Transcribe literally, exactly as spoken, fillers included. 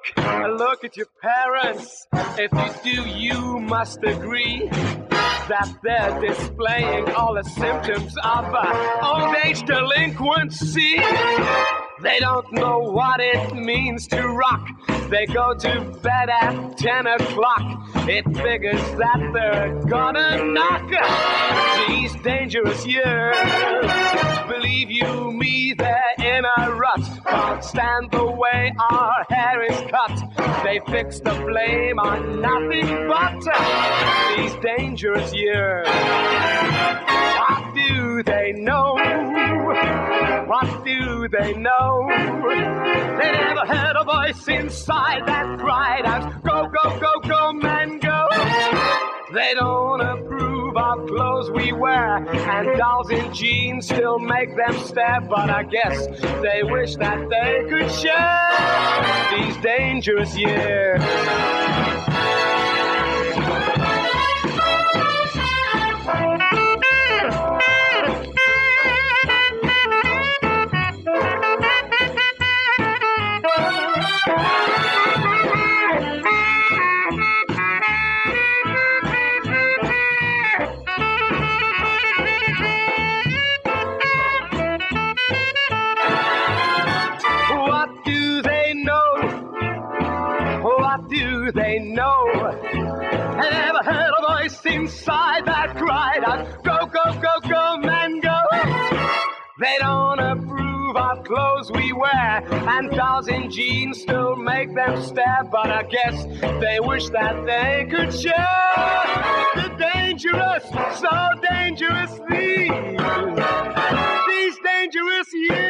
look at your parents. If you do, you must agree that they're displaying all the symptoms of uh, old age delinquency. They don't know what it means to rock. They go to bed at ten o'clock. It figures that they're gonna knock these dangerous years. Believe you me, they're in a rut. Can't stand the way our hair is cut. They fix the blame on nothing but uh, these dangerous years. What do they know? What do they know? They never heard a voice inside that cried out, go, go, go, go, man, go. They don't approve of clothes we wear, and dolls in jeans still make them stare. But I guess they wish that they could share these dangerous years. Do they know? I never heard a voice inside that cried out, go, go, go, go, man, go. They don't approve of clothes we wear, and dolls in jeans still make them stare. But I guess they wish that they could share the dangerous, so dangerous these, these dangerous years.